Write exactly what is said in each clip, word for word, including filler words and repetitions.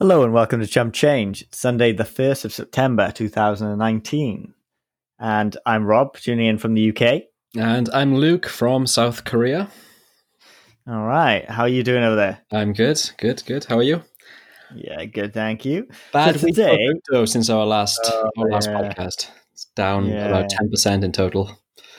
Hello and welcome to Chump Change. It's Sunday, the first of September, two thousand nineteen. And I'm Rob, tuning in from the U K. And I'm Luke from South Korea. All right. How are you doing over there? I'm good, good, good. How are you? Yeah, good, thank you. Bad so week today, for crypto since our last, Oh, our last yeah. podcast. It's down Yeah. about ten percent in total.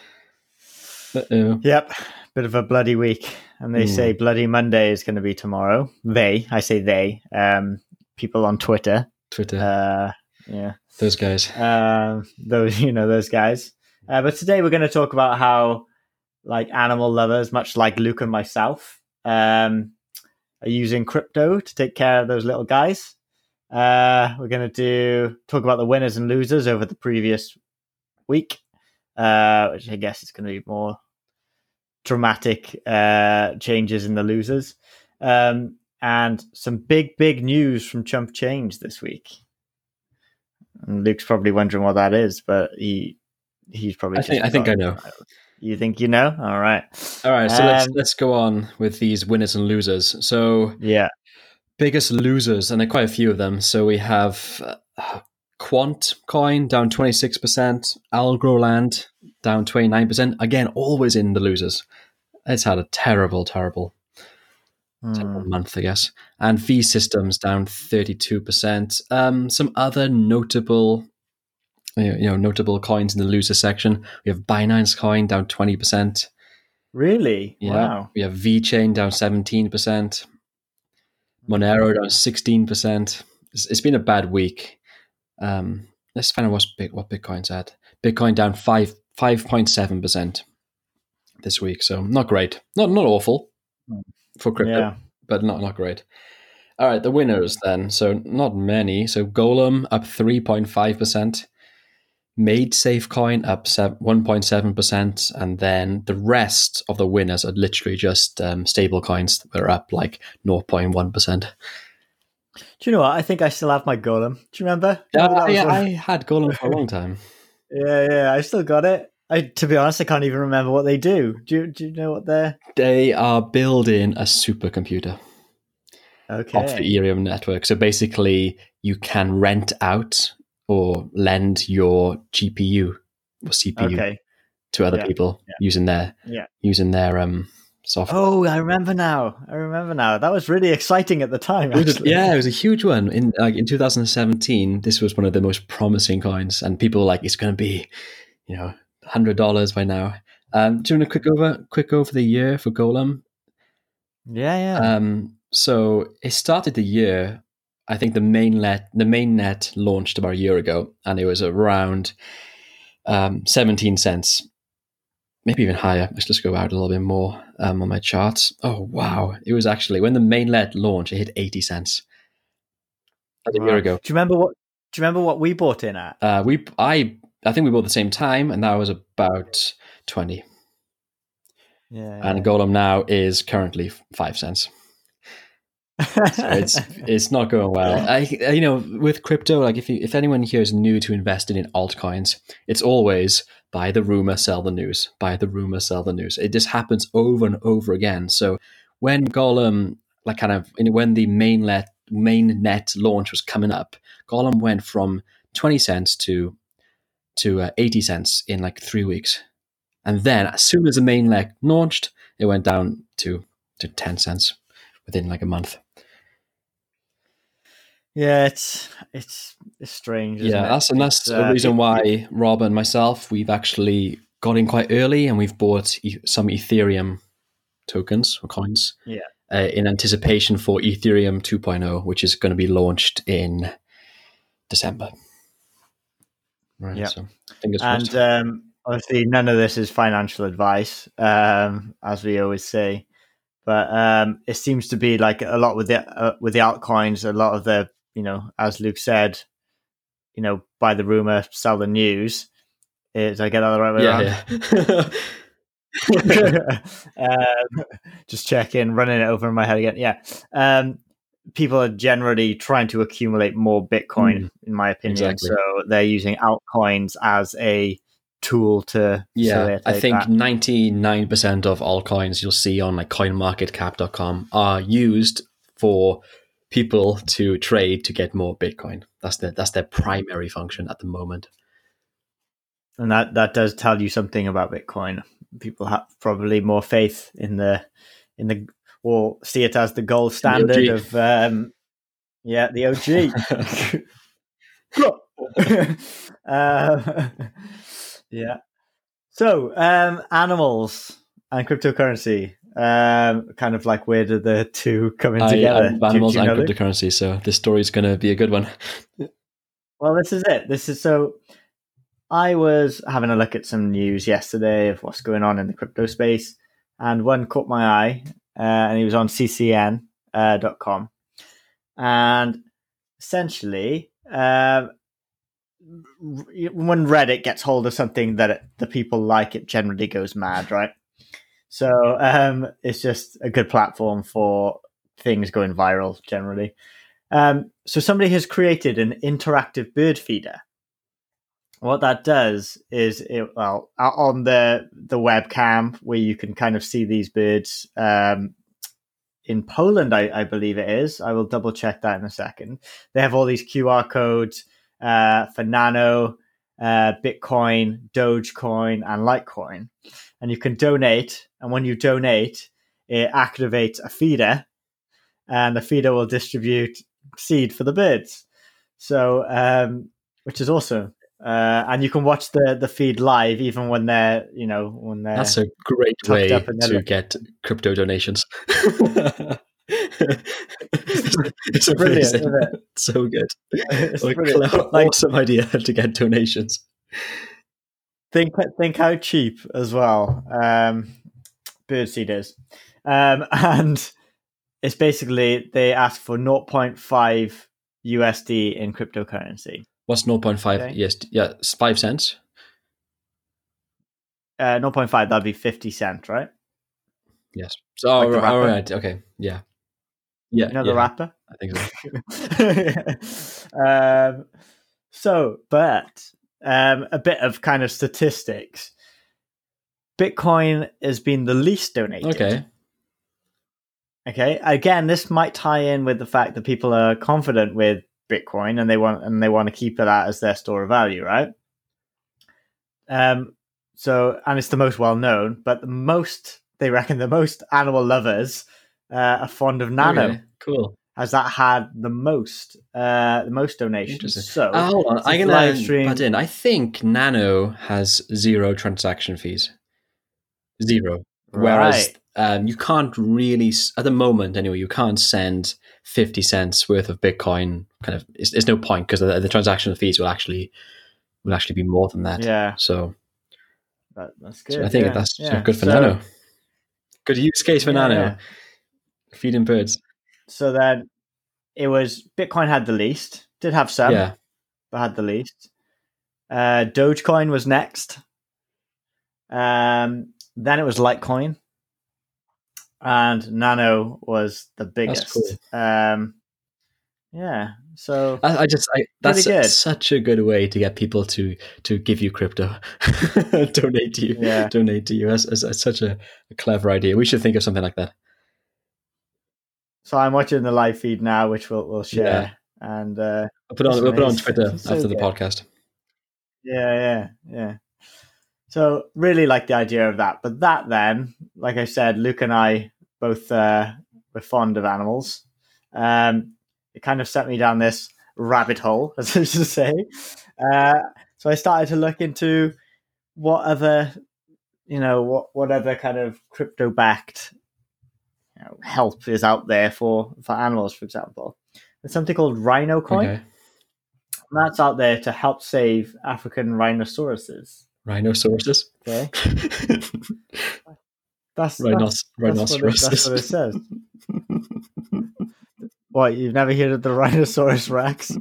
Uh-oh. Yep, bit of a bloody week. And they Hmm. say Bloody Monday is going to be tomorrow. They, I say they, um, people on Twitter. Twitter, Uh, yeah. those guys. Um, those, you know, those guys. Uh, but today we're going to talk about how, like, animal lovers, much like Luke and myself, um, are using crypto to take care of those little guys. Uh, we're going to do talk about the winners and losers over the previous week, uh, which I guess is going to be more dramatic uh, changes in the losers, um, and some big, big news from Chump Change this week. And Luke's probably wondering what that is, but he he's probably. I just think I think I forgotten. know. You think you know? All right. All right, so let's Um, let's go on with these winners and losers. So yeah. biggest losers, and there are quite a few of them. So we have uh, Quant Coin down twenty-six percent, Algroland down twenty-nine percent. Again, always in the losers. It's had a terrible, terrible, terrible Hmm. month, I guess. And V Systems down thirty-two percent. Um, some other notable, you know, notable coins in the loser section. We have Binance Coin down twenty percent. Really? Yeah. Wow. We have VeChain down seventeen percent. Monero down sixteen percent. It's, it's been a bad week. Um, let's find out what's big, what Bitcoin's at. Bitcoin down five five point seven percent this week, so not great. Not not awful for crypto, Yeah. but not not great. All right, the winners then. So not many. So Golem up three point five percent. Made Safe Coin up one point seven percent, and then the rest of the winners are literally just um, stable coins that are up like zero point one percent. Do you know what? I think I still have my Golem. Do you remember? Yeah, Remember that was I, one- I had Golem for a long time. yeah, yeah. I still got it. I, to be honest, I can't even remember what they do. Do you, do you know what they're? They are building a supercomputer Okay. off the Ethereum network. So basically, you can rent out or lend your G P U or C P U Okay. to other Yeah, people yeah. using their Yeah. using their um software. Oh, I remember now. I remember now. That was really exciting at the time. It was a- Actually. yeah, it was a huge one. In like in two thousand seventeen, this was one of the most promising coins, and people were like, it's going to be, you know, hundred dollars by now. Um, do you want a quick over quick over the year for Golem? Yeah, yeah. Um, so it started the year. I think the mainnet the mainnet launched about a year ago, and it was around um, seventeen cents, maybe even higher. Let's just go out a little bit more um, on my charts. Oh wow! It was actually when the mainnet launched, it hit eighty cents. That's a Wow. year ago. Do you remember what? Do you remember what we bought in at? Uh, we I I think we bought at the same time, and that was about twenty. Yeah. And Golem now is currently five cents. So it's it's not going well. I you know with crypto, like if you if anyone here is new to investing in altcoins, it's always buy the rumor, sell the news. Buy the rumor, sell the news. It just happens over and over again. So when Golem, like kind of when the mainnet mainnet launch was coming up, Golem went from twenty cents to to uh, eighty cents in like three weeks, and then as soon as the mainnet launched, it went down to to ten cents within like a month. Yeah, it's it's it's strange. Isn't Yeah, it? that's and that's It's, the uh, reason it- why Rob and myself we've actually got in quite early, and we've bought e- some Ethereum tokens or coins. Yeah. Uh, in anticipation for Ethereum two point oh, which is going to be launched in December. Right. Yeah. So fingers And crossed. um, obviously, none of this is financial advice, um, as we always say. But um, it seems to be like a lot with the uh, with the altcoins. A lot of the, you know, as Luke said, you know, buy the rumor, sell the news. Eh, Did I get that the right way around? yeah, yeah. um, just checking, running it over in my head again. Yeah. Um, people are generally trying to accumulate more Bitcoin, Mm, in my opinion. exactly. So they're using altcoins as a tool to Yeah, I facilitate think that. ninety-nine percent of altcoins you'll see on like coin market cap dot com are used for people to trade to get more Bitcoin. That's the that's their primary function at the moment. And that, that does tell you something about Bitcoin. People have probably more faith in the in the or see it as the gold standard the of um, yeah the O G. uh, yeah. So um, animals and cryptocurrency. Um, kind of like where do the two come in I, together? I love animals do, do you and know cryptocurrency, so this story is going to be a good one. Well, this is it. This is so. I was having a look at some news yesterday of what's going on in the crypto space, and one caught my eye, uh, and he was on C C N dot com, uh, and essentially, uh, when Reddit gets hold of something that it, the people like, it generally goes mad, right? So um, it's just a good platform for things going viral generally. Um, so somebody has created an interactive bird feeder. What that does is, it, well, on the the webcam where you can kind of see these birds um, in Poland, I, I believe it is. I will double check that in a second. They have all these Q R codes uh, for Nano, uh, Bitcoin, Dogecoin, and Litecoin, and you can donate. And when you donate, it activates a feeder, and the feeder will distribute seed for the birds. So, um, which is awesome. Uh, and you can watch the, the feed live even when they're, you know, when they're. That's a great way to get crypto donations. It's brilliant, isn't it? It's so good. It's like, brilliant. Like, awesome idea to get donations. Think think how cheap as well um, birdseed is, um, and it's basically they ask for zero point five U S D in cryptocurrency. What's zero point five? Okay. Yes, yeah, five cents. Uh, zero point five, that'd be fifty cents, right? Yes. So, like all, all right. Okay. Yeah. Yeah. You know yeah, the rapper? I think so. um, so, but um, a bit of kind of statistics. Bitcoin has been the least donated. Okay. Okay. Again, this might tie in with the fact that people are confident with Bitcoin and they want and they want to keep it out as their store of value, right? Um. So, and it's the most well known, but the most they reckon the most animal lovers uh, are fond of Nano. Okay, cool. Has that had the most uh, the most donations? So, uh, hold on, I can live stream. But in I think Nano has zero transaction fees. Zero. Right. Whereas um, you can't really, at the moment anyway, you can't send fifty cents worth of Bitcoin. Kind of, it's, there's no point because the, the transaction fees will actually will actually be more than that. Yeah. So that, that's good. So I think yeah. that's yeah. good for so, Nano. Good use case for yeah, Nano. Yeah. Feeding birds. So then it was Bitcoin had the least. Did have some. Yeah. But had the least. Uh, Dogecoin was next. Um. Then it was Litecoin, and Nano was the biggest. That's cool. Um, yeah, so I, I just I, that's a, such a good way to get people to to give you crypto, donate to you, yeah. donate to you. That's, that's, that's such a, a clever idea. We should think of something like that. So I'm watching the live feed now, which we'll we'll share, yeah. and uh, I'll put on we'll put on Twitter so after good. the podcast. Yeah, yeah, yeah. So really like the idea of that. But that then, like I said, Luke and I both uh, were fond of animals. Um, it kind of sent me down this rabbit hole, as I should say. Uh, so I started to look into what other, you know, what, what other kind of crypto-backed you know, help is out there for, for animals, for example. There's something called Rhino Coin. Okay. And that's out there to help save African rhinoceroses. Rhinoceroses. Okay. that's, Rhinos- that's, rhinoceroses. That's what, it, that's what it says. What, you've never heard of the Rhinoceros Rex?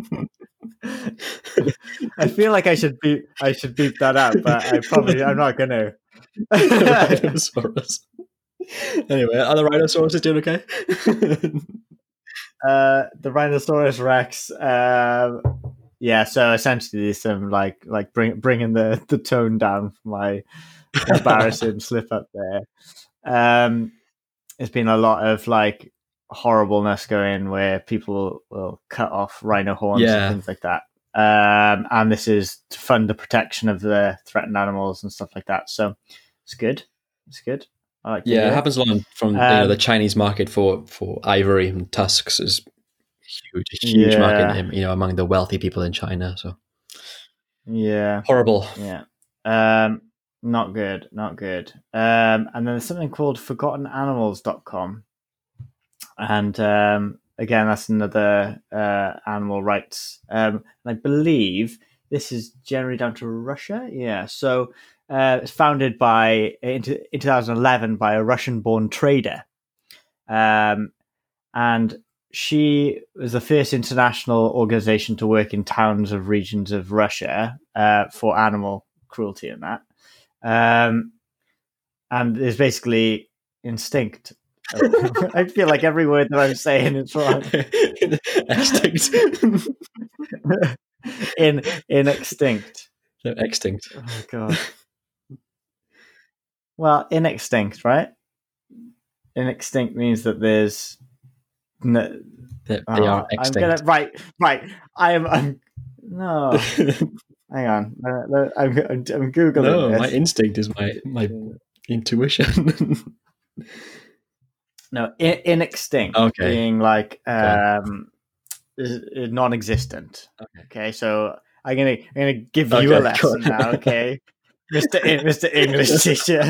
I feel like I should beep I should beep that out, but I probably I'm not gonna. Rhinoceros. Anyway, are the rhinoceroses doing okay? uh the Rhinoceros Rex, um yeah, so essentially there's some like like bring bringing the, the tone down for my embarrassing slip up there. Um, there's been a lot of like horribleness going where people will cut off rhino horns Yeah. and things like that. Um, and this is to fund the protection of the threatened animals and stuff like that. So it's good. It's good. I like to Yeah, hear it happens a lot from you Um, know, the Chinese market for, for ivory and tusks is huge, a huge Yeah. market, in, you know, among the wealthy people in China. So Yeah. horrible. Yeah. Um, not good. Not good. Um, and then there's something called forgotten animals dot com. And um, again, that's another uh, animal rights. Um, and I believe this is generally down to Russia. Yeah. So uh, it's founded by in, in twenty eleven by a Russian-born trader, um, and she was the first international organization to work in towns of regions of Russia uh, for animal cruelty and that. Um, and there's basically instinct. I feel like every word that I'm saying is wrong. Extinct. in in extinct. No, extinct. Oh god. Well, in extinct, right? In extinct means that there's no, They, oh, they are extinct. I'm gonna right, right. I am. I'm no. Hang on. I'm, I'm, I'm googling. No, this. my instinct is my my intuition. No, in, in extinct Okay. being like um, is, is non-existent. Okay. Okay, so I'm gonna I'm gonna give Okay, you a go lesson on. now. Okay, Mister I- Mister English teacher.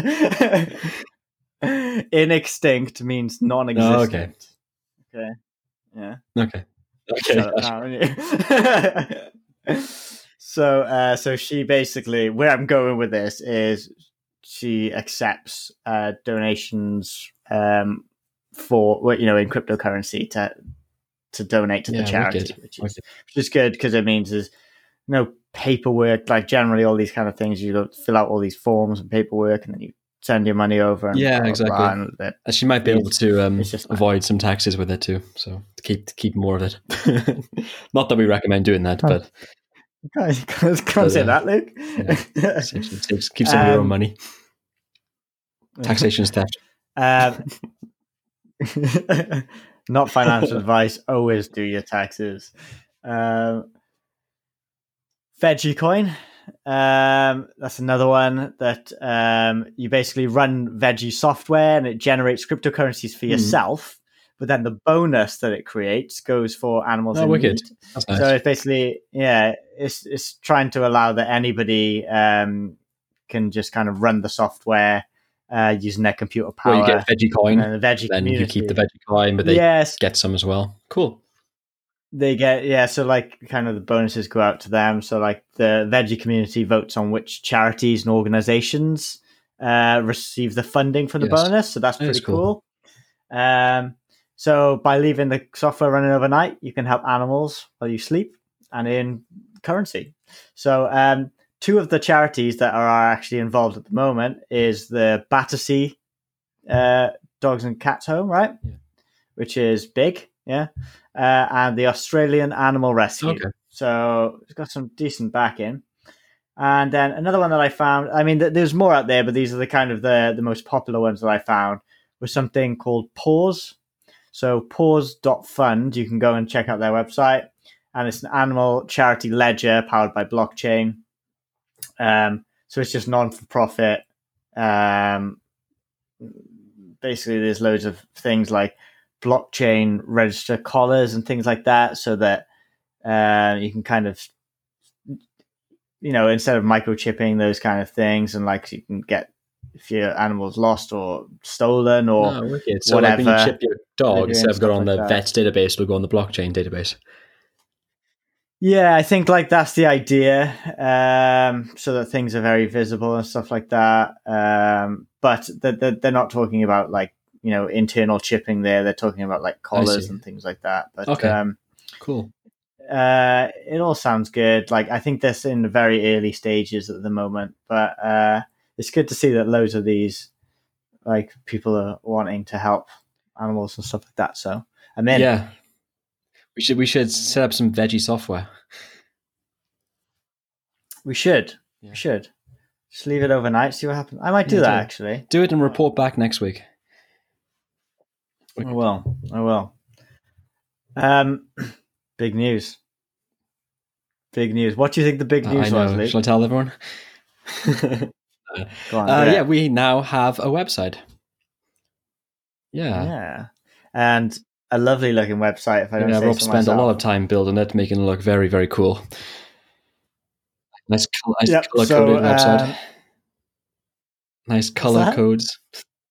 In extinct means non-existent. Oh, okay. Okay. Yeah. Okay. Okay. Shut up now, won't you? so, uh, so she basically, where I'm going with this is, she accepts uh, donations um, for, well, you know, in cryptocurrency to to donate to Yeah, the charity, wicked. which is Wicked. which is good because it means there's no paperwork. Like generally, all these kind of things, you don't fill out all these forms and paperwork, and then you send your money over. And Yeah, blah, blah, exactly. blah, and that- And she might be able It's- to um, it's just- avoid some taxes with it too. So to keep to keep more of it. Not that we recommend doing that, Oh. but Can't, can't, can't say that, Luke. yeah. saves, saves, keep some of your own Um, money. Taxation is theft. Um, not financial advice. Always do your taxes. Um, VeggieCoin. Um, that's another one that um, you basically run Veggie software and it generates cryptocurrencies for Hmm. yourself. But then the bonus that it creates goes for animals Oh, in wicked. need. That's nice. So it's basically, yeah, it's it's trying to allow that anybody um, can just kind of run the software uh, using their computer power. Well, you get veggie and coin, then the veggie then community. you keep the veggie coin, but they yes, get some as well. Cool. they get yeah. So like, kind of the bonuses go out to them. So like, the veggie community votes on which charities and organizations uh, receive the funding for the Yes. bonus. So that's That is pretty cool. cool. Um, so by leaving the software running overnight, you can help animals while you sleep and in currency. So um, two of the charities that are actually involved at the moment is the Battersea uh, Dogs and Cats Home, right? Yeah. Which is big, yeah, uh, and the Australian Animal Rescue. Okay. So it's got some decent backing. And then another one that I found, I mean, th- there's more out there, but these are the kind of the, the most popular ones that I found, was something called Paws. So paws dot fund, you can go and check out their website. And it's an animal charity ledger powered by blockchain. Um, so it's just non-for-profit. Um, basically, there's loads of things like blockchain register collars and things like that, so that uh, you can kind of, you know, instead of microchipping those kind of things, and like you can get if your animal's lost or stolen or Oh, wicked. So like when you whatever, chip your dog, they're doing instead of going on stuff the like that. vet's database, it'll go on the blockchain database. Yeah, I think like that's the idea, um, so that things are very visible and stuff like that. Um, but they're, they're not talking about like, you know, internal chipping there. They're talking about like collars see. and things like that. But Okay. um, Cool. uh, it all sounds good. Like, I think this in the very early stages at the moment, but uh, it's good to see that loads of these like people are wanting to help animals and stuff like that. So I'm in. Yeah. We should we should set up some veggie software. We should. Yeah. We should. Just leave it overnight, see what happens. I might do Yeah, that do it. actually. Do it and report back next week. I will. I will. Um, big news. Big news. What do you think the big news I know. was, Luke? Shall I tell everyone? Go on. uh, do yeah, it. we now have a website. Yeah. Yeah. And a lovely looking website, if I don't Yeah, say Rob so spent myself. a lot of time building it, making it look very, very cool. Nice, col- nice Yep, color so, coded website. um, Nice color that? codes.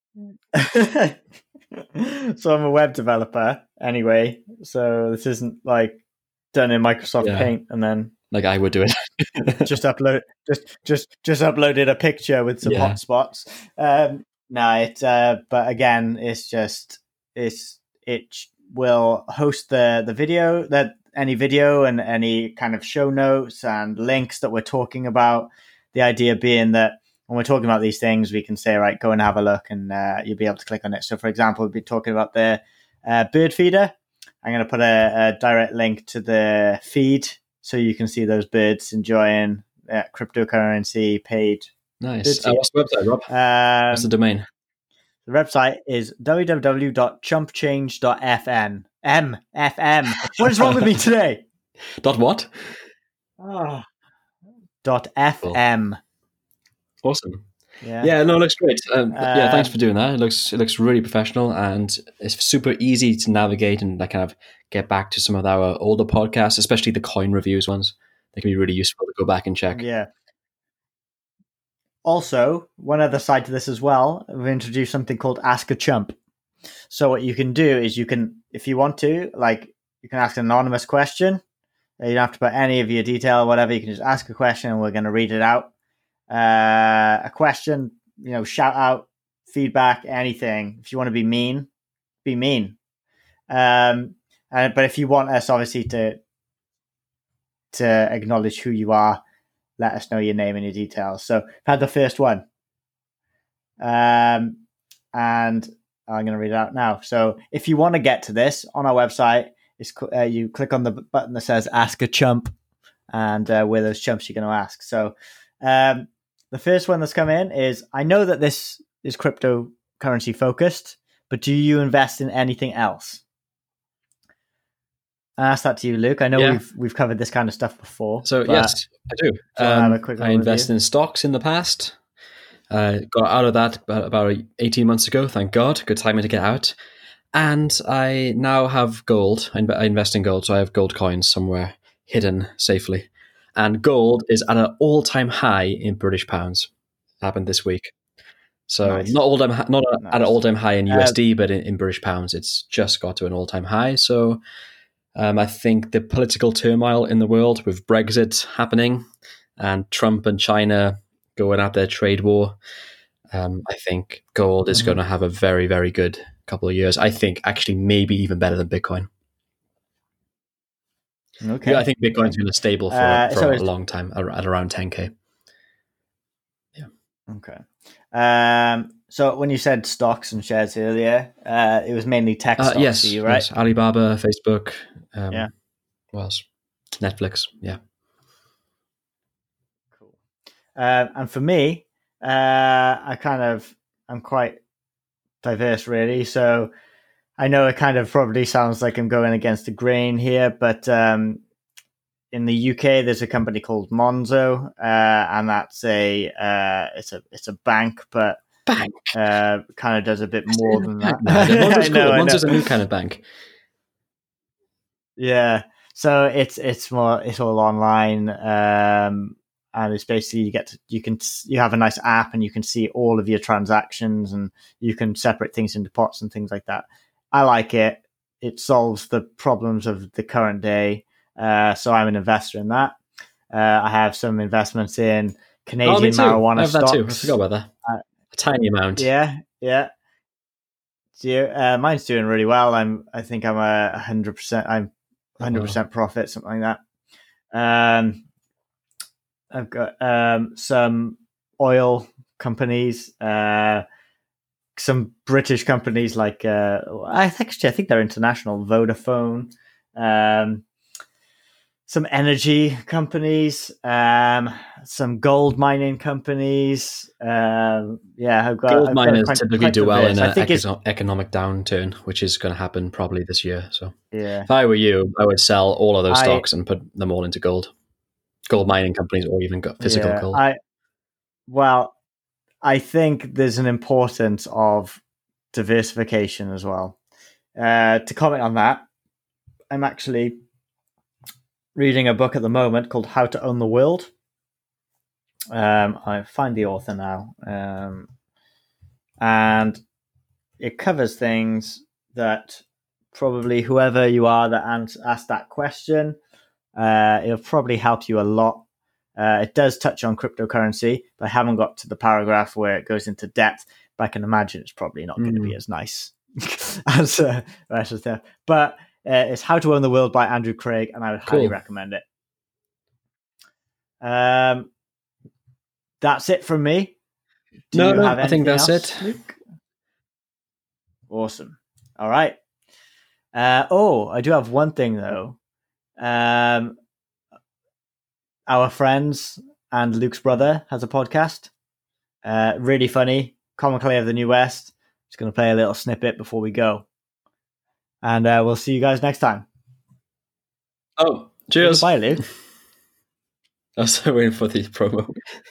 So I'm a web developer anyway. So this isn't like done in Microsoft Yeah. Paint and then Like I would do it. just upload just just just uploaded a picture with some Yeah. hotspots. Um, no, it. Uh, but again, it's just it's it will host the the video that any video and any kind of show notes and links that we're talking about. The idea being that when we're talking about these things, we can say, right, go and have a look, and uh, you'll be able to click on it. So, for example, we'll be talking about the uh, bird feeder. I'm going to put a, a direct link to the feed so you can see those birds enjoying uh, cryptocurrency paid. Nice. Uh, what's the website, Rob? Um, what's the domain? The website is w w w dot chump change dot f n. M F M. What is wrong with me today? Dot what? Oh. Dot F M. Awesome. Yeah. Yeah, no, it looks great. Um, yeah, Um, thanks for doing that. It looks it looks really professional, and it's super easy to navigate and like kind of get back to some of our older podcasts, especially the coin reviews ones. They can be really useful to go back and check. Yeah. Also, one other side to this as well, we've introduced something called Ask a Chump. So what you can do is you can, if you want to, like, you can ask an anonymous question. You don't have to put any of your detail or whatever. You can just ask a question and we're going to read it out. Uh, a question, you know, shout out, feedback, anything. If you want to be mean, be mean. Um, uh, but if you want us, obviously, to to acknowledge who you are, let us know your name and your details. So I've had the first one. Um, and I'm going to read it out now. So if you want to get to this on our website, it's, uh, you click on the button that says Ask a Chump, and uh, we're those chumps you're going to ask. So um, the first one that's come in is, I know that this is cryptocurrency focused, but do you invest in anything else? I asked that to you, Luke. I know Yeah. we've we've covered this kind of stuff before. So yes, I do. do you wanna have a Um, quick I invested overview? in stocks in the past. Uh, got out of that about, about eighteen months ago. Thank God. Good timing to get out. And I now have gold. I, I invest in gold, so I have gold coins somewhere hidden safely. And gold is at an all-time high in British pounds. Happened this week. So Nice. not all time, not Nice. at an all-time high in Uh, U S D, but in, in British pounds, it's just got to an all-time high. So um, I think the political turmoil in the world with Brexit happening and Trump and China going at their trade war, um, I think gold is Mhm. going to have a very, very good couple of years. I think actually maybe even better than Bitcoin. Okay. Yeah, I think Bitcoin's going to stable for, Uh, for so a it's- long time ar- at around ten K. Okay. Um, so when you said stocks and shares earlier, uh, it was mainly tech Uh, stocks yes, for you, right? yes, Alibaba, Facebook, um, Yeah. what else? Netflix, yeah. Cool. Uh, and for me, uh, I kind of, I'm quite diverse, really. So I know it kind of probably sounds like I'm going against the grain here, but um, in the U K, there's a company called Monzo, uh, and that's a uh, it's a it's a bank, but Bank. uh, kind of does a bit more than that. No, Monzo's I know, cool. I know. Monzo's a new kind of bank. Yeah, so it's it's more it's all online, um, and it's basically you get to, you can you have a nice app and you can see all of your transactions and you can separate things into pots and things like that. I like it. It solves the problems of the current day. Uh, so I'm an investor in that. Uh, I have some investments in Canadian oh, me too. marijuana I have stocks. that too. I forgot about that. Uh, a tiny amount. Yeah, yeah. So, uh, mine's doing really well. I'm. I think I'm a hundred percent. I'm hundred percent profit, something like that. Um, I've got um some oil companies. Uh, some British companies like uh, I think actually I think they're international. Vodafone. Um, some energy companies, um, some gold mining companies. Um, yeah, I've got gold I've miners got quite, typically quite do well in I an think eco- economic downturn, which is going to happen probably this year. So, yeah, if I were you, I would sell all of those I, stocks and put them all into gold, gold mining companies, or even physical yeah, gold. I well, I think there's an importance of diversification as well. Uh, to comment on that, I'm actually reading a book at the moment called How to Own the World. Um, I find the author now, um, and it covers things that probably whoever you are that ans- asked that question, uh, it'll probably help you a lot. Uh, it does touch on cryptocurrency, but I haven't got to the paragraph where it goes into depth. But I can imagine it's probably not mm. going to be as nice as uh, the rest of stuff. But uh, it's How to Own the World by Andrew Craig, and I would highly cool. recommend it. Um, that's it from me. Do no, you no, have I think that's else, it. Luke? Awesome. All right. Uh, oh, I do have one thing though. Um, our friends and Luke's brother has a podcast. Uh, really funny. Common Clay of the New West. Just going to play a little snippet before we go. And uh, we'll see you guys next time. Oh, cheers. Bye, Luke. I was waiting for the promo.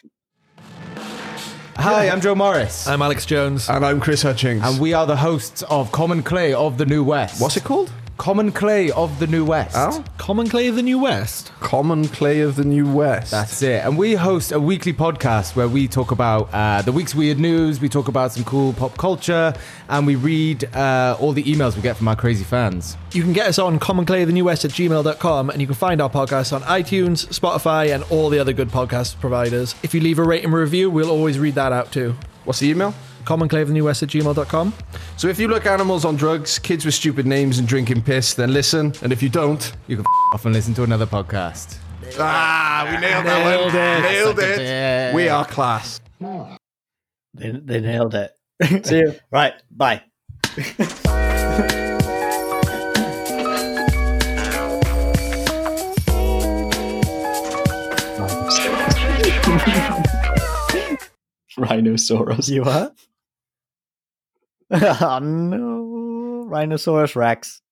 Hi, I'm Joe Morris. I'm Alex Jones. And I'm Chris Hutchings. And we are the hosts of Common Clay of the New West. What's it called? Common Clay of the New West. Oh? Common Clay of the New West? Common Clay of the New West. That's it. And we host a weekly podcast where we talk about uh, the week's weird news, we talk about some cool pop culture, and we read uh, all the emails we get from our crazy fans. You can get us on common clay of the new west at gmail dot com, and you can find our podcast on iTunes, Spotify, and all the other good podcast providers. If you leave a rating and review, we'll always read that out too. What's the email? common clay of the new west at gmail dot com. So if you look animals on drugs, kids with stupid names and drinking piss, then listen. And if you don't, you can f- off and listen to another podcast. Ah, we nailed that nailed one. It. Nailed it. Yeah. We are class. They, they nailed it. See you. Right. Bye. Rhinoceros. You what? Oh no. Rhinoceros Rex.